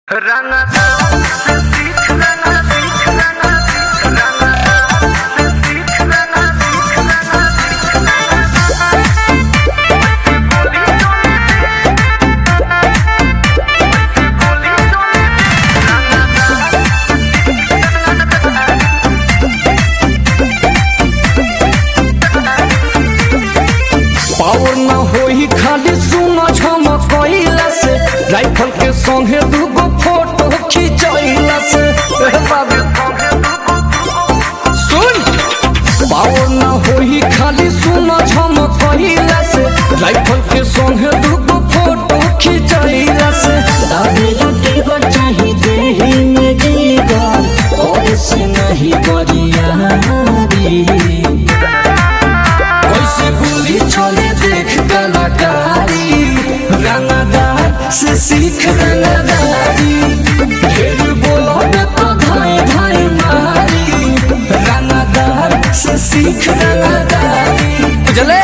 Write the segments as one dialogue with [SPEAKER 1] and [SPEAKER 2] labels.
[SPEAKER 1] power न होई खाली सुनो झमकइला से राइफल के संगे दूगो फोटो खिंचइला से सुन पावर न होई खाली सुनो झमकइला से राइफल के संगे दूगो फोटो खिंचइला से
[SPEAKER 2] दादी रोटी पर चाही देही में जीगर और से नहीं गरियारी
[SPEAKER 1] कैसे गोली चले देख कलाकारी रंगदार से सीख रंगदारी ढेर बोलोगे तो धाए धाए मारी रंगदार से सीख रंगदारी बुझले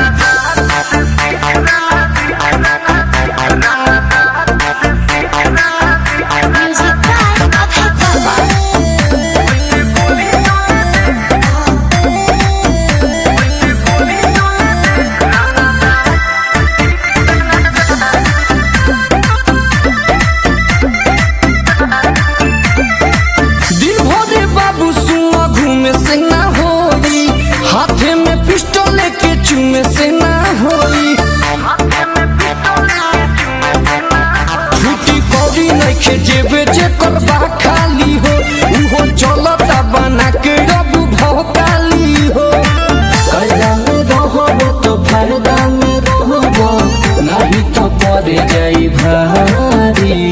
[SPEAKER 1] से ना होई हाथे में पिस्टल लेके चूमे से ना होई छुट्टी कौड़ी नइखे जेबे जे करबा खाली हो उहो चलता बना के अब भौकाली हो
[SPEAKER 2] कर्जा में रहबो तो फायदा में रहबो नहीं तो पड़ जाई भारी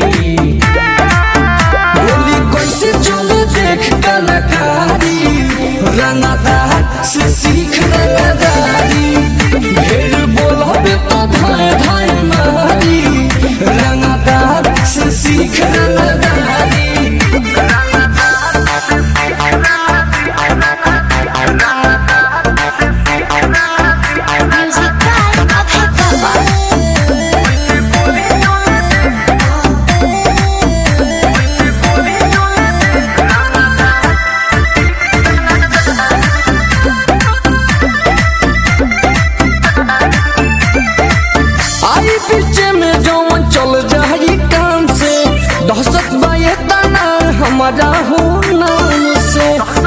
[SPEAKER 1] गोली कैसे चले देख कलाकारी रंगदार से सीख रंगदारी ढेर बोलोगे तो धाए धाए मारी रंगदार से सीख रंगदारी पीछे में जौन चल जाई कान से दहशत बाये तना हमारा हो नाम से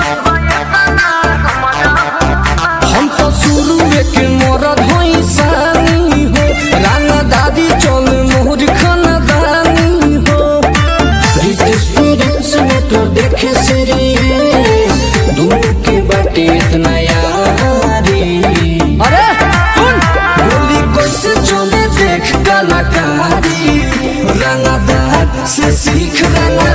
[SPEAKER 1] हम तो शुरू के मरद होई सानी हो राना दादी चल मोहर खानदानी हो
[SPEAKER 2] एक्सपीरियंस में तो देखे सीरियस दूर के बाटे इतना यारी
[SPEAKER 1] अरे सुन गोली कैसे चले देख कलाकारी रंगदार से सीख रंगदारी